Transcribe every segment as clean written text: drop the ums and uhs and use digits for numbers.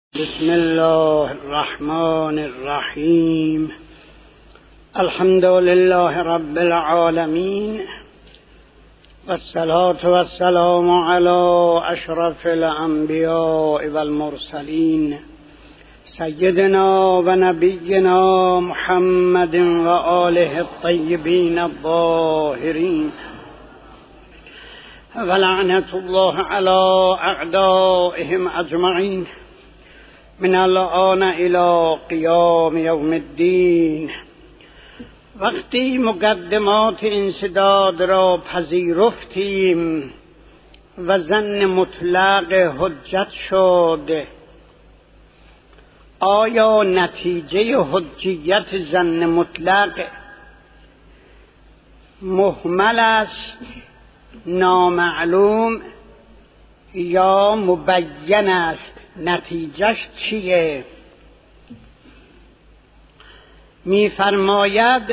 بسم الله الرحمن الرحیم. الحمد لله رب العالمین والصلاة والسلام علی اشرف الانبیاء والمرسلین سیدنا و نبینا محمد و آله الطیبین الطاهرین و لعنت الله علی اعدائهم اجمعین من الآن الی قیام یوم الدین. وقتی مقدمات انسداد را پذیرفتیم و ظن مطلق حجت شد، آیا نتیجه حجیت ظن مطلق محمل است، نامعلوم یا مبین است؟ نتیجهش چیه؟ می‌فرماید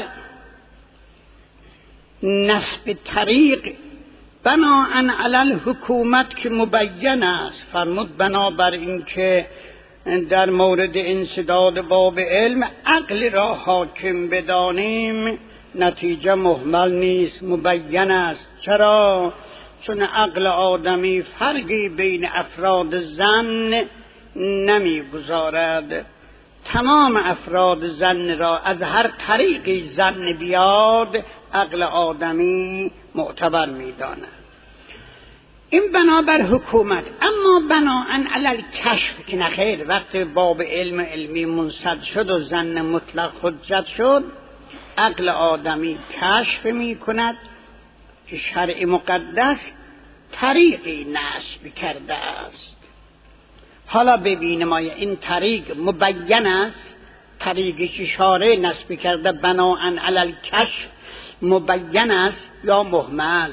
نسب طریق بناءً علی الحکومت که مبین است. فرمود بنابر این که در مورد انسداد باب علم عقل را حاکم بدانیم، نتیجه محمل نیست، مبین است. چرا؟ چون عقل آدمی فرقی بین افراد ظن نمیگذارد. تمام افراد ظن را از هر طریقی ظن بیاد عقل آدمی معتبر میداند. این بنابر حکومت. اما بناءً علی الکشف که نخیر، وقت باب علمی منسد شد و ظن مطلق حجت شد، عقل آدمی کشف می کند که شرع مقدس طریقی نصب کرده است. حالا ببینیم آیا این طریق مبین است، طریقی که شارع نصب کرده بناءً علی الکشف مبین است یا محمل.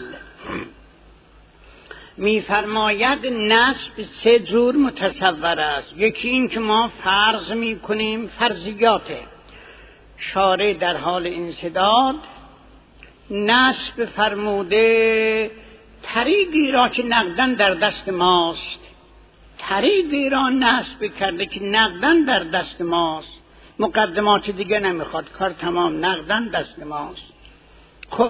می‌فرماید نصب سه جور متصور است. یکی این که ما فرض می‌کنیم، فرضیاته. شارع در حال انسداد نصب فرموده طریقی را که نقدن در دست ماست، طریقی را نصب کرده که نقدن در دست ماست، مقدمات دیگه نمیخواد، کار تمام، نقدن دست ماست. خب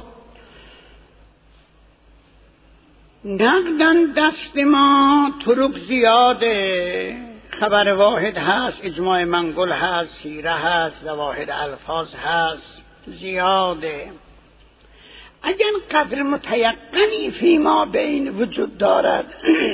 نقدن دست ما طرق زیاده، خبر واحد هست، اجماع منقول هست، سیره هست، ظواهر الفاظ هست، زیاده. اگر قدر متیقنی فی ما بین وجود دارد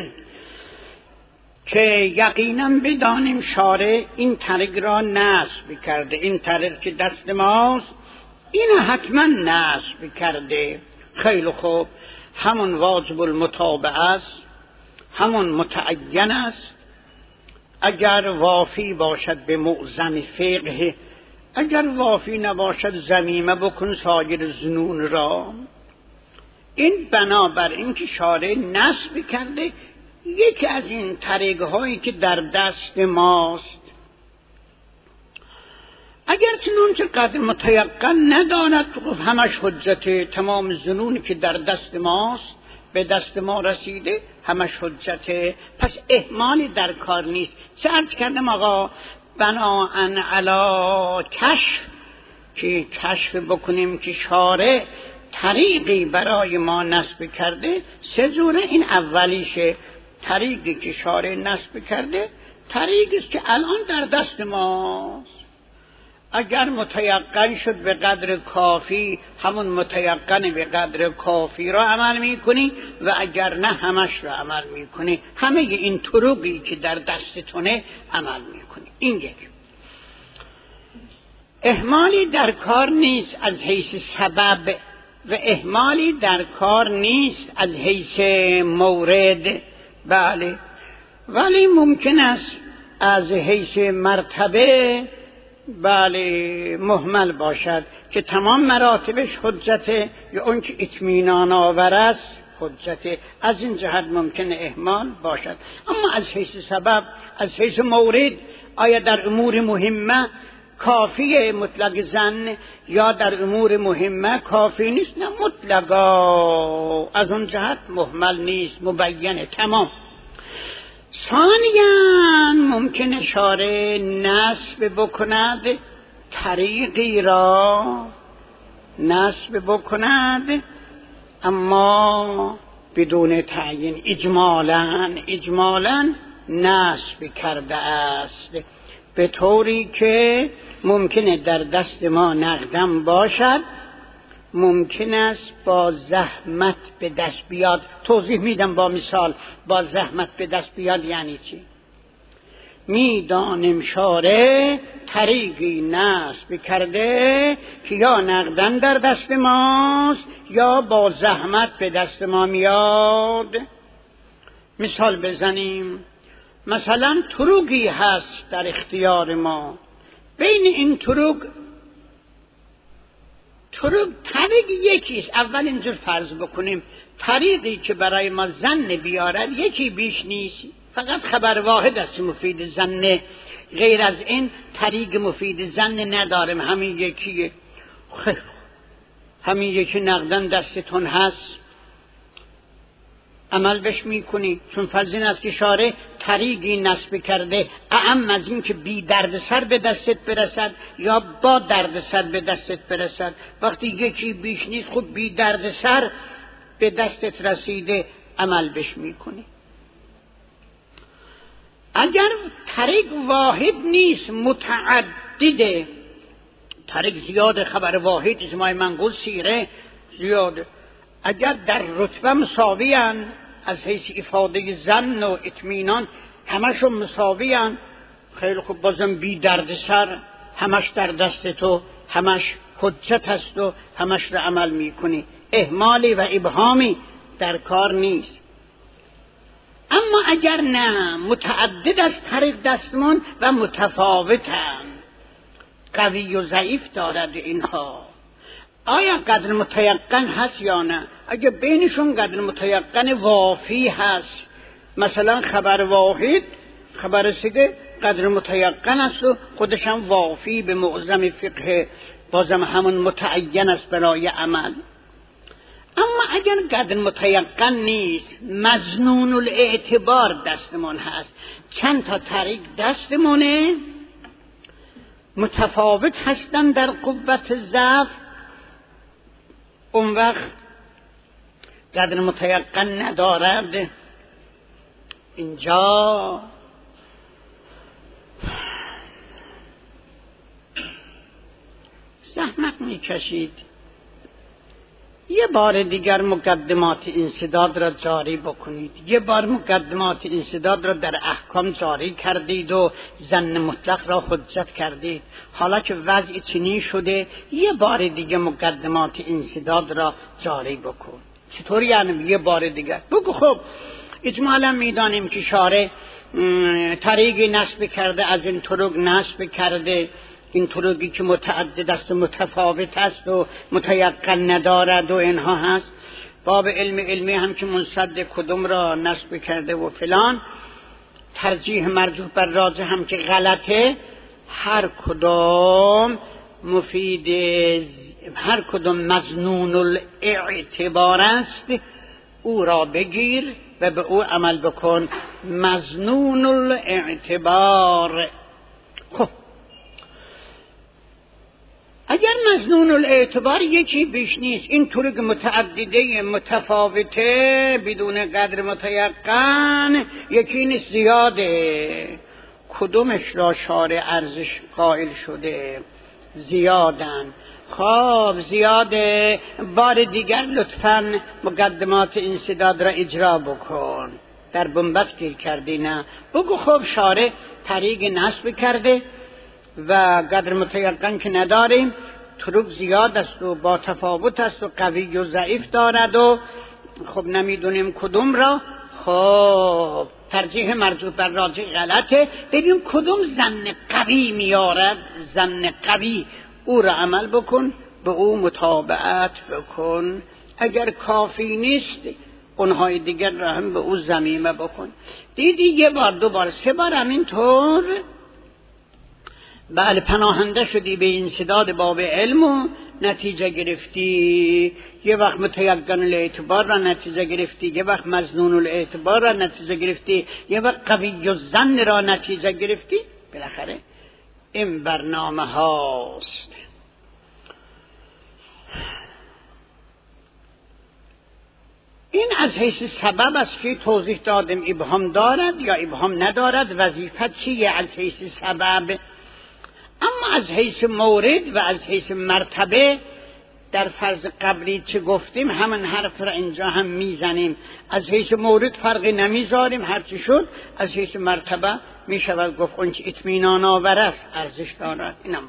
که یقینا بدانیم شارع این طریق را نصب کرده، این طریق که دست ماست این حتما نصب کرده، خیلی خوب، همون واجب المتابعه است، همون متعین است. اگر وافی باشد به موزن فقه، اگر وافی نباشد ضمیمه بکن سایر ظنون را. این بنابر این که شارع نصب کرده یکی از این طریق هایی که در دست ماست. اگر چنون که قدر متیقن نداند همش حجته، تمام ظنونی که در دست ماست به دست ما رسیده همش حجته، پس اهمالی در کار نیست. چه عرض کردم آقا؟ بناءً علی کشف، که کشف بکنیم که شارع طریقی برای ما نصب کرده. سه جوره. این اولیشه، طریقی که شارع نصب کرده طریقی است که الان در دست ماست. اگر متیقن شد به قدر کافی، همون متیقن به قدر کافی را عمل میکنی، و اگر نه همش را عمل میکنی. همه این طرقی که در دستتونه عمل میکنی. این یک. اهمالی در کار نیست از حیث سبب و اهمالی در کار نیست از حیث مورد. بله، ولی ممکن است از حیث مرتبه بله محمل باشد که تمام مراتبش حجته، یا اون که اطمینان آور است حجته. از این جهت ممکن اهمال باشد. اما از حیث سبب، از حیث مورد، آیا در امور مهمه کافی مطلق ظن یا در امور مهمه کافی نیست؟ نه، مطلقا از اون جهت محمل نیست، مبینه، تمام. ثانیاً ممکن اشاره نسب بکند طریقی را، نسب بکند اما بدون تعیین، اجمالاً نسب کرده است، به طوری که ممکنه در دست ما نقدم باشد، ممکن است با زحمت به دست بیاد. توضیح میدم با مثال. با زحمت به دست بیاد یعنی چی؟ میدانیم شارع طریقی نصب کرده که یا نقدن در دست ماست یا با زحمت به دست ما میاد. مثال بزنیم. مثلا طرقی هست در اختیار ما، بین این طرق طریق یکیست. اول اینجور فرض بکنیم طریقی که برای ما ظن بیارد یکی بیش نیست، فقط خبر واحد است مفید ظن، غیر از این طریق مفید ظن نداریم، همین یکیه. همین یکی نقدن دستتون هست، عمل بش میکنی، چون فرض این است که شارع طریقی نصب کرده اعم از این که بی درد سر به دستت برسد یا با درد سر به دستت برسد. وقتی یکی بیش نیست خود بی درد سر به دستت رسیده، عمل بش میکنی. اگر طریق واحد نیست متعدده، طریق زیاده، خبر واحد اجماع منقول سیره زیاده، اگر در رتبه مساویان از حیث افاده ظن و اطمینان همشون مساویان، خیلی خوب، بازم بی درد سر، همش در دست تو، همش حجت هست و همش را عمل میکنی، اهمالی و ابهامی در کار نیست. اما اگر نه متعدد از طریق دستمون و متفاوتن، قوی و ضعیف دارد اینها، آیا قدر متیقن هست یا نه؟ اگه بینشون قدر متیقن وافی هست، مثلا خبر واحد، خبر سیده قدر متیقن است و خودشم وافی به معظم فقه، بازم همون متعین است برای عمل. اما اگر قدر متیقن نیست، مظنون الاعتبار دستمون هست، چند تا طریق دستمونه متفاوت هستن در قوت ضعف، اون وقت قدر متیقن ندارد. اینجا زحمت میکشید یه بار دیگر مقدمات انسداد را جاری بکنید. یه بار مقدمات انسداد را در احکام جاری کردید و ظن مطلق را حجت کردید. حالا که وضع چنین شده، یه بار دیگه مقدمات انسداد را جاری بکن. چطور یعنی یه بار دیگر؟ بگو خب اجمالا میدانیم که شارع طریقی نصب کرده، از این طرق نصب کرده، این طرقی که متعدد است و متفاوت است و متیقن ندارد و اینها هست. باب علمی هم که منصد کدوم را نصب کرده و فلان، ترجیح مرجوح بر راجح هم که غلطه، هر کدوم مفید، هر کدوم مظنون الاعتبار است، او را بگیر و به او عمل بکن. مظنون الاعتبار. خب اگر مظنون الاعتبار یکی بیش نیست، این طرق متعدده متفاوته بدون قدر متیقن، یکی نیست زیاده، کدومش را شارع ارزش قائل شده؟ زیادن. خب زیاده، بار دیگر لطفاً مقدمات انسداد را اجرا بکن. در بنبست گیر کردی نه، بگو خب شارع طریق نصب کرده و قدر متیقن که نداریم، طرق زیاد است و با تفاوت است و قوی و ضعیف دارد و خب نمیدونیم کدوم را. خب ترجیح مرجوح بر راجح غلطه، ببین کدوم ظن قوی میارد، ظن قوی، او را عمل بکن، به او متابعت بکن. اگر کافی نیست اونهای دیگر را هم به او ضمیمه بکن. دیدی یه بار، دو بار، سه بار همینطور بله پناهنده شدی به انسداد باب علم و نتیجه گرفتی، یه وقت متیقن الاعتبار را نتیجه گرفتی، یه وقت مظنون الاعتبار را نتیجه گرفتی، یه وقت قوی الظن را نتیجه گرفتی. بالاخره این برنامه هاست. این از حیث سبب است که توضیح دادم ابهام دارد یا ابهام ندارد، وظیفت چیه از حیث سبب. اما از حیث مورد و از حیث مرتبه در فرض قبلی چه گفتیم همون حرف را اینجا هم میزنیم. از حیث مورد فرقی نمیذاریم، هرچی شد. از حیث مرتبه میشود گفت اون چه اطمینان آور است ارزش دارد. اینم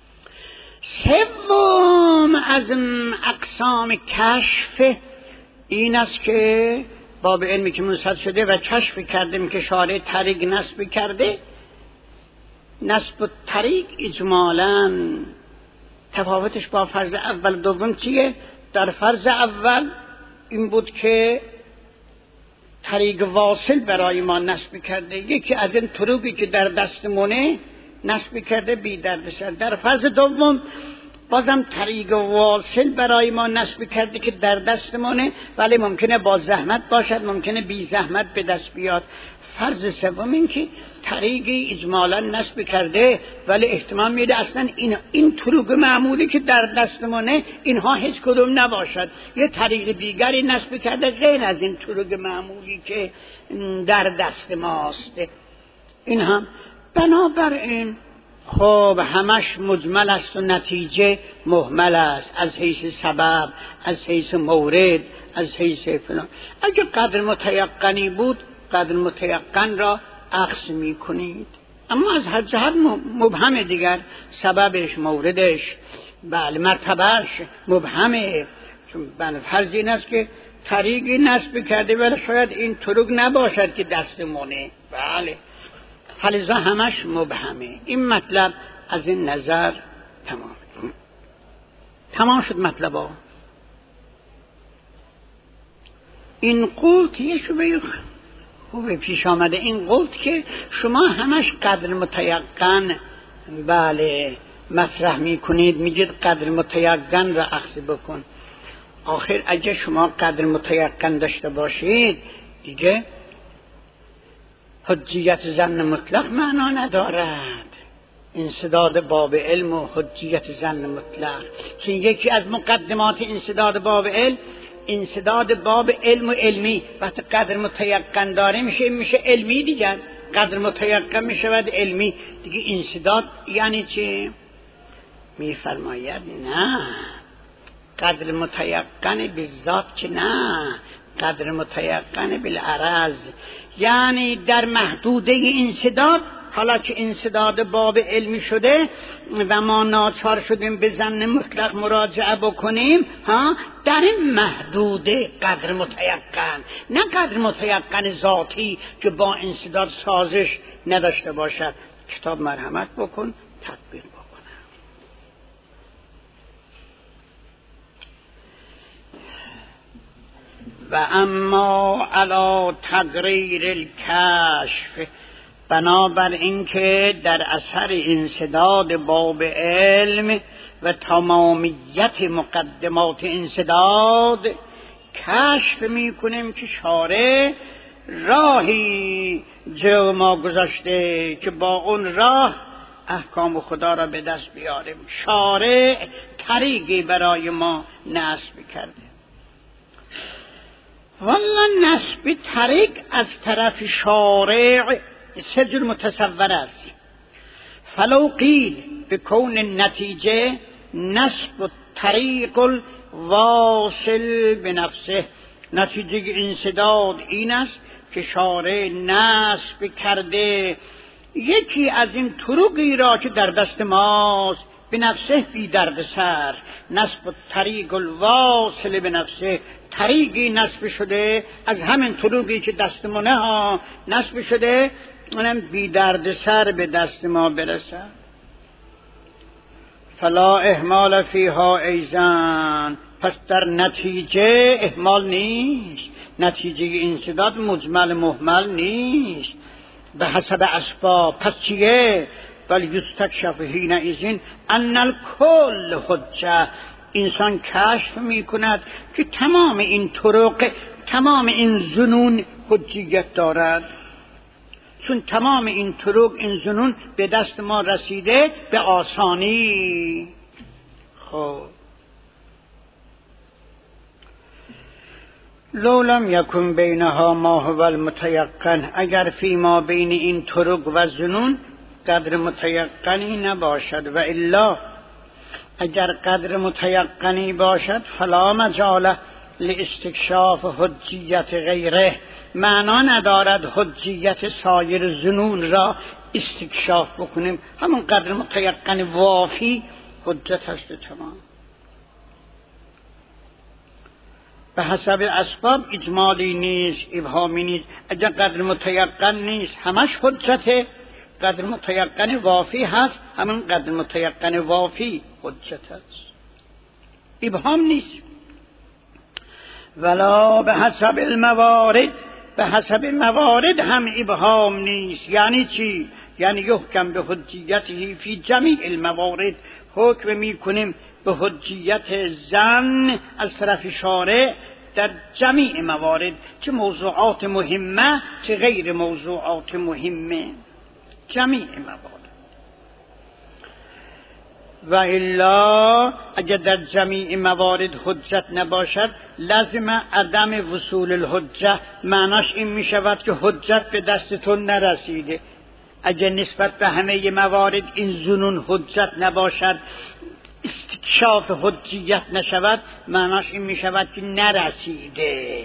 سوم از اقسام کشف این است که باب علمی که منصد شده و کشف کردیم که شارع طریق نصب کرده. نصب طریق اجمالاً تفاوتش با فرض اول دوم چیه؟ در فرض اول این بود که طریق واصل برای ما نصب کرده، یکی از این طرقی که در دستمونه نصب کرده بی دردسر. در فرض دوم بازم طریق واصل برای ما نصب کرده که در دستمونه، ولی ممکنه با زحمت باشد، ممکنه بی زحمت به دست بیاد. فرض سوم این که طریقی اجمالا نصب کرده ولی احتمال میده اصلا این طرق معمولی که در دستمونه اینها هیچ کدوم نباشد، یه طریق دیگری نصب کرده غیر از این طرق معمولی که در دست ماست. این هم بنابراین خب همش مجمل است و نتیجه محمل است، از حیث سبب، از حیث مورد، از حیث فلان. اگه قدر متیقنی بود قدر متیقن را عکس می کنید، اما از هر جهت مبهم دیگر، سببش، موردش، بله مرتبهش مبهمه. چون فرض این است که طریقی نصب کرده ولی شاید این طرق نباشد که دستمونه، بله، فلذا همش مبهمه. این مطلب از این نظر تمام شد. مطلب ها این قلت یه شبه خوبه پیش آمده، این قلت که شما همش قدر متیقن بله مطرح می کنید، میگید قدر متیقن را اخذ بکن. آخر اگه شما قدر متیقن داشته باشید دیگه حجیت ظن مطلق معنا ندارد. انسداد باب علم و حجیت ظن مطلق که یکی از مقدمات انسداد باب علم، انسداد باب علم و علمی. وقتی قدر متیقن داره میشه علمی دیگر، قدر متیقن میشود علمی دیگه. انسداد یعنی چی؟ میفرماید نه، قدر متیقن بالذات که نه، قدر متیقن بالعرض، یعنی در محدوده انسداد. حالا که انسداد باب علمی شده و ما ناچار شدیم به ظن مطلق مراجعه بکنیم، در این محدوده قدر متیقن، نه قدر متیقن ذاتی که با انسداد سازش نداشته باشد. کتاب مرحمت بکن تطبیق بکنه. و اما علی تقریر الکشف، بنابر اینکه در اثر انسداد باب علم و تمامیت مقدمات انسداد کشف میکنیم که شارع راهی جو ما گذاشته که با اون راه احکام خدا را به دست بیاریم. شارع طریقی برای ما نصب کرده. والا نصب طریق از طرف شارع سه جور متصور است. فلو قیل بکون النتیجه نصب طریق الواصل بنفسه، نتیجه انسداد این است که شارع نصب کرده یکی از این طرقی را که در دست ماست به نفسه بی درد سر. نصب طریق الواصل به نفسه، طریقی نصب شده از همین طرقی که دستمونه ها نصب شده، اونم بی درد سر به دست ما برسد. فلا اهمال فیها ایزن، پس در نتیجه اهمال نیست، نتیجه انسداد مجمل محمل نیست به حسب اسباب. پس چیه؟ بل یستکشف حینئذ ان الکل حجه، انسان کشف میکند که تمام این طرق، تمام این ظنون حجیت دارد، چون تمام این طرق، این ظنون به دست ما رسیده به آسانی. خب لو لم یکن بینها ما هو المتیقن، اگر فی ما بین این طرق و ظنون قدر متیقنی نباشد، و الا اگر قدر متیقنی باشد فلا مجال لاستکشاف حجیت غیره، معنا ندارد حجیت سایر ظنون را استکشاف بکنیم، همون قدر متیقن وافی حجت هست تمام. به حسب اسباب اجمالی نیست، ابهامی نیست. اگر قدر متیقن نیست همش حجته، قدر متیقن وافی هست همون قدر متیقن وافی حجت هست، ابهام نیست. ولا به حسب الموارد، به حسب موارد هم ابهام نیست. یعنی چی؟ یعنی یحکم به حجیته فی جمیع الموارد، حکم میکنیم به حجیت زن از طرف شارع در جمیع موارد، چه موضوعات مهمه چه غیر موضوعات مهمه، جمیع موارد. و الا اگر در جمیع موارد حجت نباشد لازم عدم وصول الحجه، معناش این می شود که حجت به دستتون نرسیده. اگر نسبت به همه موارد این ظنون حجت نباشد، استکشاف حجیت نشود، معناش این می شود که نرسیده.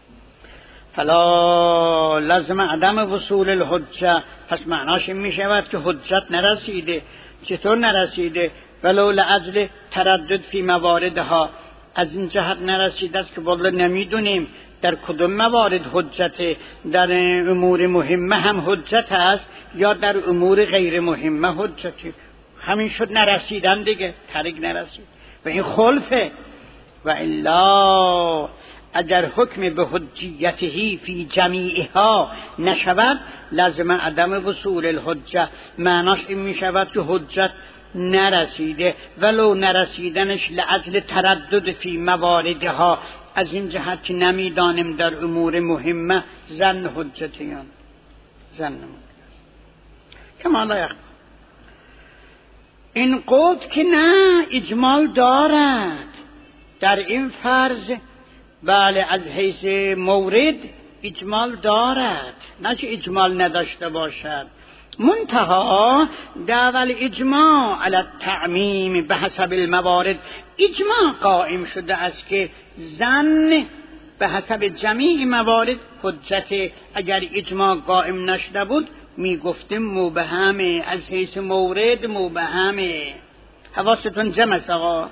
فلا لازم عدم وصول الحجه، پس معناش این می شود که حجت نرسیده. چطور نرسیده؟ ولو لاجل تردد فی مواردها، از این جهت نرسیده است که والله نمیدونیم در کدوم موارد حجته، در امور مهمه هم حجت است یا در امور غیر مهمه حجته. همین شد نرسیدن دیگه، طریق نرسید و این خلفه. و الا اگر حکم به حجیته فی جمیعها نشود لازم عدم وصول الحجه، معناش این می شود که حجت نرسیده، ولو نرسیدنش لاجل تردد فی مواردها، از این جهت که نمیدانیم در امور مهمه ظن حجتیان، ظن کما لا یخفی. این قول که نه اجمال دارد در این فرض، بله از حیث مورد اجمال دارد، نه که اجمال نداشته باشد. منتها دعوی اجماع علی التعمیم به حسب الموارد، اجماع قائم شده است که ظن به حسب جمیع موارد حجت. اگر اجماع قائم نشده بود می گفتیم مبهمه، از حیث مورد مبهمه. حواستون جمع است آقا.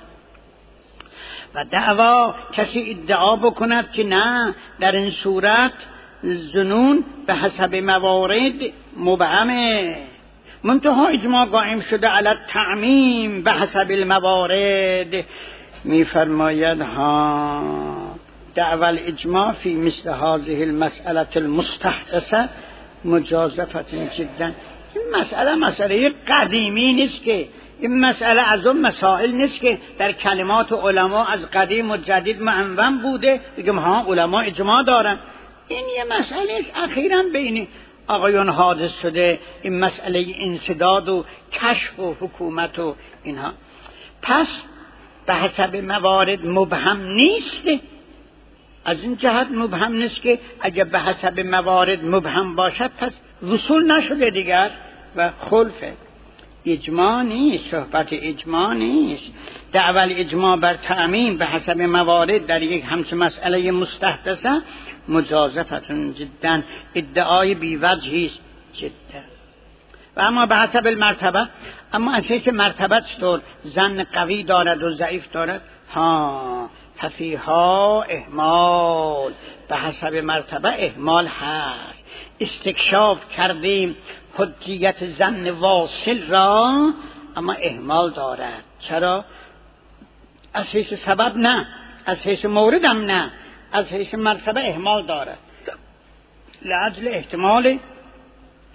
و دعوا کسی ادعا بکند که نه در این صورت ظنون به حسب موارد مبهمه، منتها اجماع قائم شده علی التعمیم به حسب الموارد، میفرماید ها دعوی الاجماع فی مثل هذه المسألة المستحدثه مجازفه جدا. این مسئله قدیمی نیست که، این مسئله از اون مسائل نیست که در کلمات علما از قدیم و جدید معنون بوده بگم ها علما اجماع دارن. این یه مسئله است اخیراً بین آقایون حادث شده، این مسئله انسداد و کشف و حکومت و اینها. پس به حسب موارد مبهم نیست، از این جهت مبهم نیست که اگر به حسب موارد مبهم باشد پس وصول نشده دیگر و خلفه. اجماع نیست، صحبت اجماع نیست. دعوی اجماع بر تعمیم به حسب موارد در یک همچه مسئله مستحدثه مجازفتون جدا، ادعای بیوجهی است جدا. و اما به حسب المرتبه، اما اساس مرتبه چطور ظن قوی دارد و ضعیف دارد؟ ها ففیها اهمال، به حسب مرتبه اهمال هست. استکشاف کردیم حجیت ظن واصل را، اما اهمال دارد. چرا؟ از حیث سبب نه، از حیث مورد هم نه، از حیث مرتبه اهمال دارد. لاجل احتمال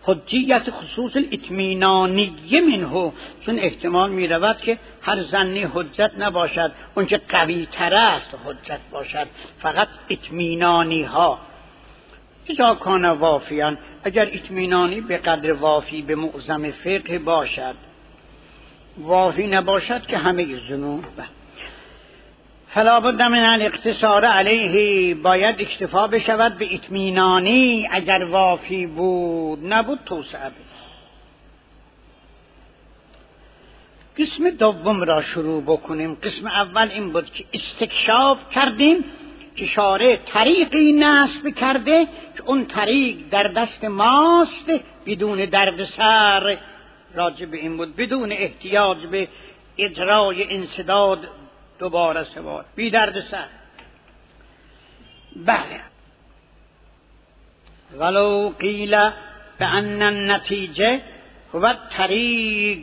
حجیت خصوص الاطمینانیه منه، چون احتمال می رود که هر ظنی حجت نباشد، اون که قوی تر است حجت باشد، فقط اطمینانی ها. اذا کان وافیان، اگر اطمینانی به قدر وافی به معظم فقه باشد، وافی نباشد که همه ظنون. فلا بد من الاقتصار علیه، باید اکتفا بشود به اطمینانی، اگر وافی بود، نبود توسعه. قسم دوم را شروع بکنیم. قسم اول این بود که استکشاف کردیم که شارع طریقی نصب کرده که اون طریق در دست ماست بدون دردسر. راجع به این بود بدون احتیاج به اجرای انسداد دوباره سوار، بی دردسر. بله، ولو قیل بأن النتیجه هو الطریق،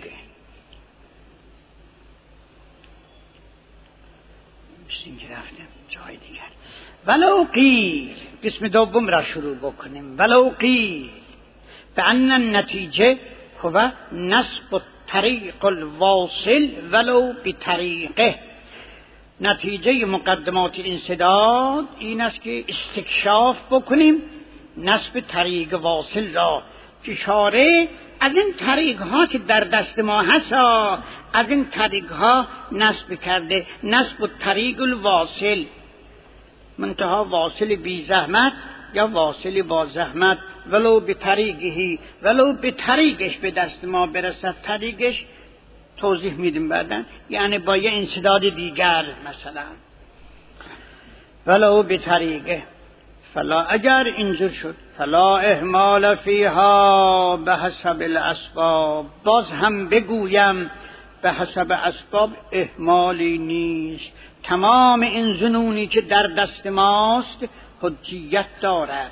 بسیم که رفتیم جای دیگر. ولو قیل، قسم دوم را شروع بکنیم. ولو قیل بأن النتیجه هو نصب الطریق الواصل ولو بطریقه، نتیجه مقدمات انسداد این است که استکشاف بکنیم نصب طریق واصل را، که شارع از این طریق ها که در دست ما هست از این طریق ها نصب کرده، نصب طریق الواصل، منتها واصل بی زحمت یا واصل با زحمت، ولو به طریقهی، ولو به طریقش به دست ما برسد. طریقش توضیح میدیم بعدن، یعنی با یه انسداد دیگر، مثلا ولو به طریقه. فلا، اگر اینجور شد، فلا اهمال فیها به حسب الاسباب، باز هم بگویم به حسب اسباب اهمالی نیست. تمام این ظنونی که در دست ماست حجیت دارد.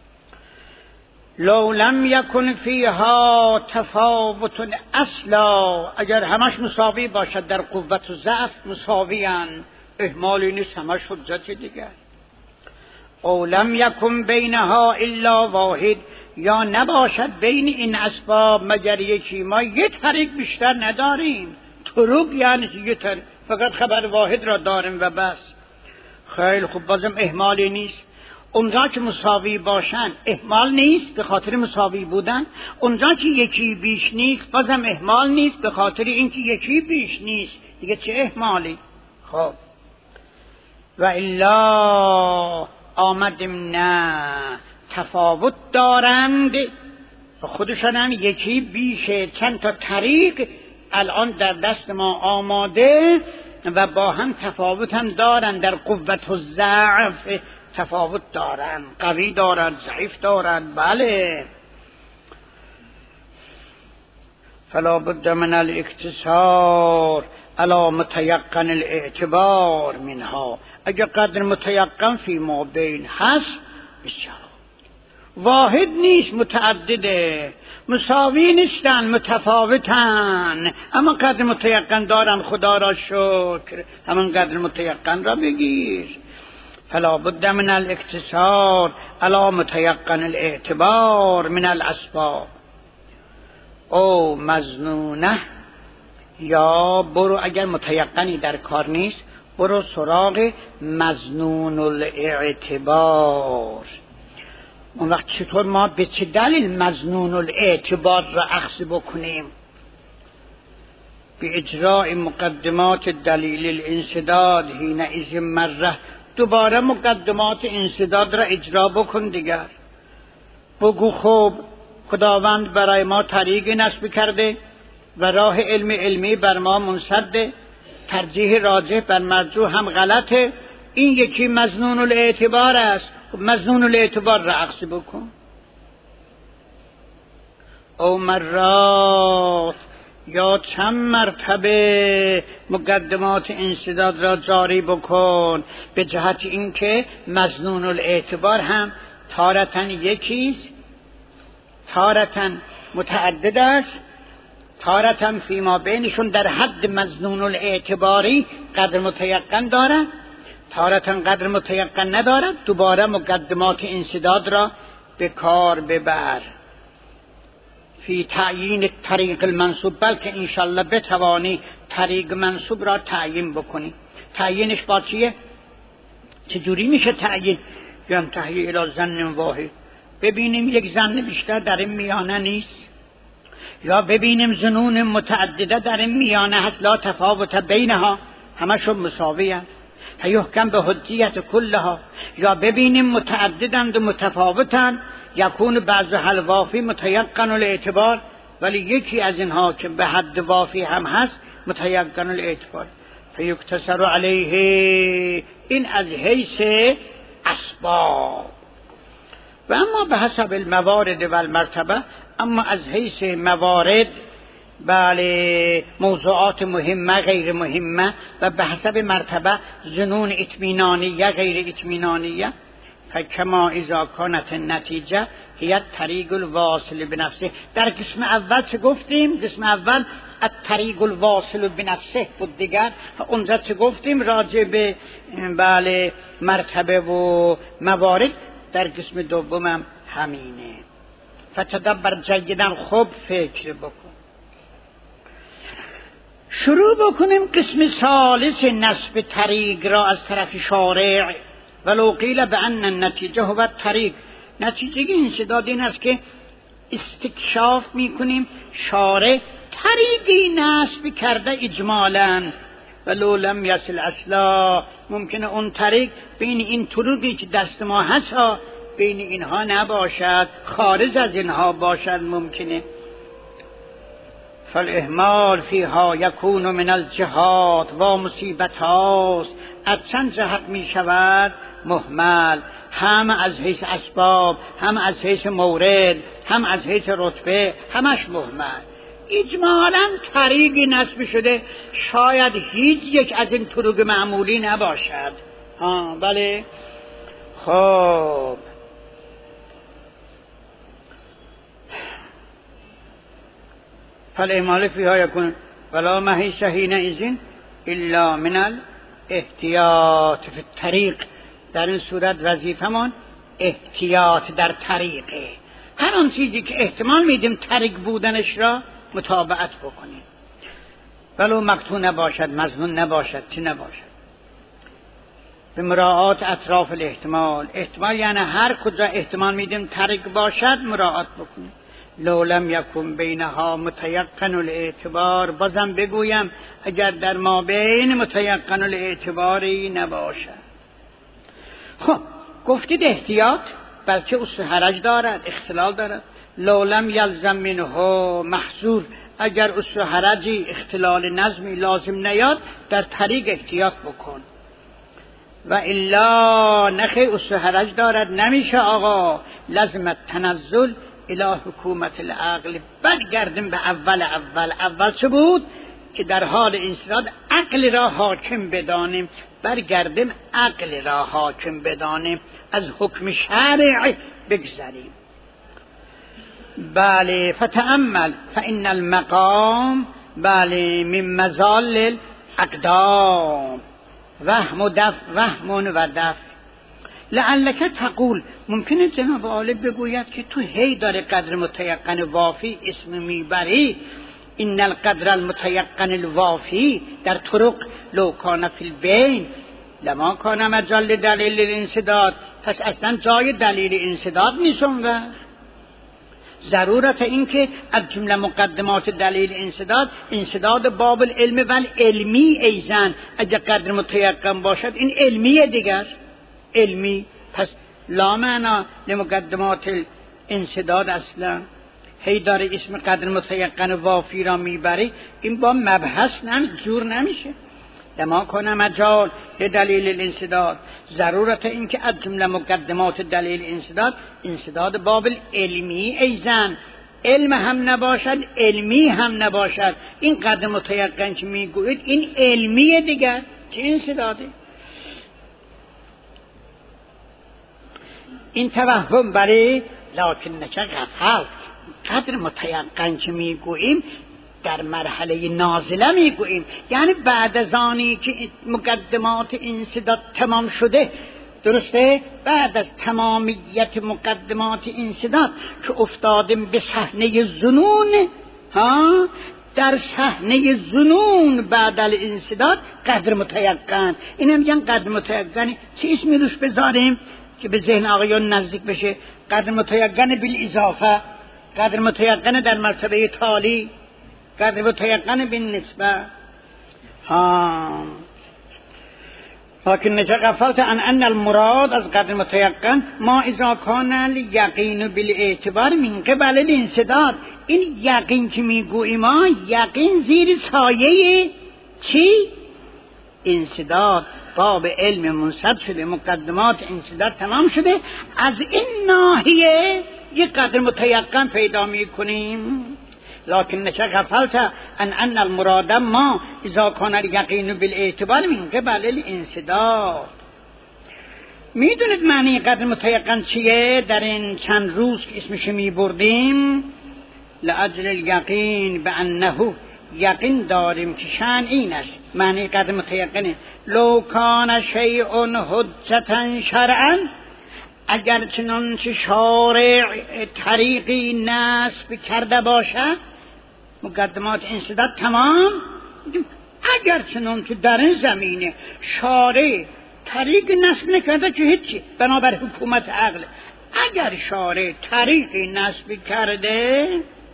لو لم یکن فیها تفاوت اصلا، اگر همش مساوی باشد در قوت و ضعف مساویان، اهمالی نیست، همش حجت دیگر. او لم یکن بینها الا واحد، یا نباشد بین این اسباب مگر یکی، ما یه طریق بیشتر نداریم. طرق یعنی یه طریق، فقط خبر واحد را داریم و بس. خیلی خوب، بازم اهمالی نیست. اونجا که مساوی باشن اهمال نیست به خاطر مساوی بودن، اونجا که یکی بیش نیست بازم اهمال نیست به خاطر اینکه یکی بیش نیست، دیگه چه اهمالی؟ خب و الا آمدیم نه تفاوت دارند، خودشان هم یکی بیشه، چند تا طریق الان در دست ما آماده و با هم تفاوت هم دارند، در قوت و ضعف تفاوت دارند، قوی دارند، ضعیف دارند. بله، فلا بد من الاقتصار علی متیقن الاعتبار منها، اگر قدر متیقن فی ما بین هست بسیار، واحد نیست، متعدده، مساوی نیستن، متفاوتن، اما قدر متیقن دارن، خدا را شکر، همون قدر متیقن را بگیر. فلا بد من الاقتصار علی متیقن الاعتبار من الاسباب او مظنونه، یا برو اگر متیقنی در کار نیست برو سراغ مظنون الاعتبار. اون وقت چطور ما به چه دلیل مظنون الاعتبار را اخذ بکنیم؟ به اجراء مقدمات دلیل الانسداد حینئذ مره، دوباره مقدمات انسداد را اجرا بکن دیگر. بگو خوب خداوند برای ما طریق نصب کرده و راه علمی بر ما منصده، ترجیح راجح بر مرجوح هم غلطه، این یکی مظنون الاعتبار است، مظنون الاعتبار را اخذ بکن. او مرات، یا چند مرتبه مقدمات انسداد را جاری بکن، به جهت اینکه مظنون الاعتبار هم تارتن یکیست، تارتن متعدد است، تارتن فیما بینشون در حد مظنون الاعتباری قدر متیقن دارد، تارتن قدر متیقن ندارد. دوباره مقدمات انسداد را به کار ببر. فی تعیین طریق المنصوب، بلکه انشالله بتوانی طریق منصوب را تعیین بکنی. تعیینش با چیه؟ چجوری میشه تعیین؟ ینتهی الی ظن واحد، ببینیم یک ظن بیشتر در این میانه نیست، یا ببینیم ظنون متعدده در این میانه هست، لا تفاوت بینها، همشون مساوی هست، فیحکم به حجیت کلها، یا ببینیم متعددند و متفاوتند، یکون بعضها الوافی متیقن الاعتبار، ولی یکی از اینها که به حد وافی هم هست متیقن الاعتبار، فیکتسر علیه، این از حیث اسباب. و اما به حسب الموارد و المرتبه، اما از حیث موارد، بله، موضوعات مهمه غیر مهمه، و به حسب مرتبه ظنون اطمینانیه غیر اطمینانیه، فکما اذا کانت النتیجه هی الطریق الواصل بنفسه. در قسم اول چه گفتیم؟ قسم اول الطریق الواصل بنفسه بود دیگر، اونجا چه گفتیم راجع به بله مرتبه و موارد؟ در قسم دومم همینه. فتدبر جیداً، خوب فکر بکن. شروع بکنیم قسم ثالث نسب طریق را از طرف شارع. ولو قیل بأن النتیجه هو الطریق، نتیجه انسداد این است که استکشاف میکنیم شارع طریقی نسب کرده اجمالاً، ولو لم یصل اصلا، ممکنه اون طریق بین این طرقی که دست ما هست بین اینها نباشد، خارج از اینها باشد ممکنه. فالاهمال فیها یکون من الجهات و مصیبت هاست، از چند جهت می شود مهمل، هم از حیث اسباب، هم از حیث مورد، هم از حیث رتبه، همش مهمل. اجمالاً طریقی نسب شده، شاید هیچ یک از این طرق معمولی نباشد. بله. خب فالاهمال فیها یکون ولا محیص حینئذ الا من الاحتیاط فی الطریق. در این صورت وظیفمون احتیاط در طریقه، هر آن چیزی که احتمال میدیم طریق بودنش را متابعت بکنیم، ولو مقطوع نباشد، مظنون نباشد، چی نباشد، به مراعات اطراف الاحتمال. احتمال یعنی هر کجا احتمال میدیم طریق باشد مراعات بکنیم. لو لم یکن بینها متیقن الاعتبار، بازم بگویم اگر در ما بین متیقن الاعتباری نباشد. خب گفتید احتیاط، بلکه اصل حرج دارد، اختلال دارد. لو لم یلزم منه محظور، اگر اصل حرجی، اختلال نظمی لازم نیاد، در طریق احتیاط بکن. و الا نخی اصل حرج دارد، نمیشه آقا، لازم تنزل الی حکومت العقل. برگردیم به اول چه بود؟ که در حال انسداد عقل را حاکم بدانیم، برگردیم عقل را حاکم بدانیم، از حکم شرع بگذریم. بله. فتأمل فإن المقام بله من مزال الاقدام، وهم و دفع. لعلک تقول، ممکنه جناب عالم بگوید که تو هی داره قدر متیقن وافی اسم میبری. این القدر المتیقن الوافی در طرق لو کان فی البین لما کان مجال دلیل الانسداد، پس اصلا جای دلیل انسداد نیستم. و ضرورت این که از جمله مقدمات دلیل انسداد باب العلم و العلمی ایزن، اگر قدر متیقن باشد این علمیه دیگر، علمی، پس لا معنا لمقدمات الانسداد اصلا. هی داره اسم قدر متیقن وافی را میبری، این با مبحث جور نمیشه. لما کنه مجال دلیل الانسداد، ضرورت این که از جمله مقدمات دلیل انسداد باب علمی ایزن، علم هم نباشد علمی هم نباشد. این قدر متیقن که میگوید این علمیه دیگر، چه انسداده؟ این توهم برای لکن نچه غفل. قدر متیقن که میگوییم در مرحله نازله میگوییم، یعنی بعد از آنی که مقدمات انسداد تمام شده درسته؟ بعد از تمامیت مقدمات انسداد که افتادیم به صحنه ظنون، در صحنه ظنون بعد الانسداد قدر متیقن. این میگن قدر متیقن. چه اسمی روش بذاریم که به ذهن آقایان نزدیک بشه؟ قدر متیقن بالاضافه، قدر متیقن در مرتبه تالی، قدر متیقن بالنسبه. لكن غفلت عن ان المراد از قدر متیقن ما اذا كان الیقین بالاعتبار من قبل الانسداد. این یقین که میگوییم ما، یقین زیر سایه چی؟ انسداد. باب علم منصد شده، مقدمات انسداد تمام شده، از این ناحیه یک قدر متیقن پیدا میکنیم. لكن غفلت عن ان المراد ما اذا كان اليقين بالاعتبار من قبل الانسداد. میدونید معنی قدر متیقن چیه؟ در این چند روز که اسمش میبردیم، لاجل الیقین بانه، یقین داریم که شأن این است. معنی قدر متیقنه لو کان شیء حجة شرعا، اگر چنانچه شارع طریقی نصب کرده باشد، مقدمات انسداد تمام، اگر چنانچه در این زمینه شارع طریق نصب نکرده که هیچی، بنابر حکومت عقل. اگر شارع طریقی نصب کرده،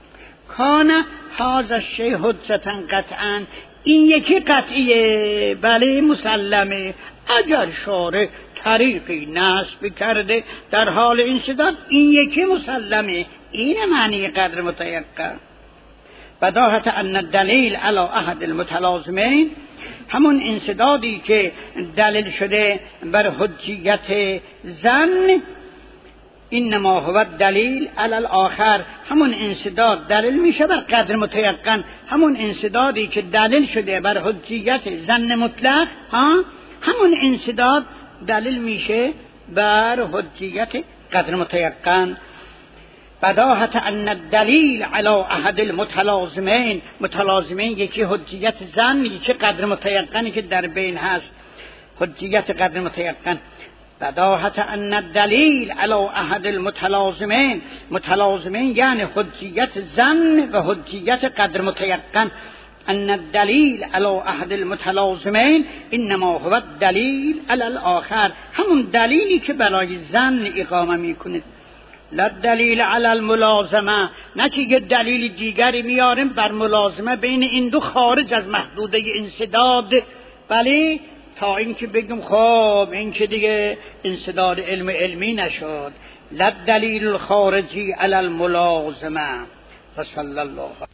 کان هذا الشیء حجة قطعا، این یکی قطعیه، بله مسلمه. اگر شارع طریقی نصب کرده در حال انسداد، این یکی مسلمه. این معنی قدر متیقن. بداهت ان الدلیل علی احد المتلازمین، همون انسدادی که دلیل شده بر حجیت ظن، انما هو الدلیل علی الاخر، همون انسداد دلیل میشه بر قدر متیقن. همون انسدادی که دلیل شده بر حجیت ظن مطلق، همون انسداد دلیل میشه بر حجیت قدر متیقن. بداهت ان الدلیل علی احد المتلازمین، متلازمین یکی حجیت ظن، یکی قدر متیقنی که در بین هست، حجیت قدر متیقن. بداهت ان الدلیل علی احد المتلازمین، متلازمین یعنی حجیت ظن و حجیت قدر متیقن. ان الدلیل علی احد المتلازمین انما هو الدلیل علی الاخر، همون دلیلی که برای ظن اقامه میکنه. لا دلیل علی الملازمه، نه که یه دلیل دیگری میاریم بر ملازمه بین این دو خارج از محدوده انسداد، بله، تا اینکه بگم خب این که دیگه انسداد علمی نشد. لا دلیل الخارجی علی الملازمه. صلی الله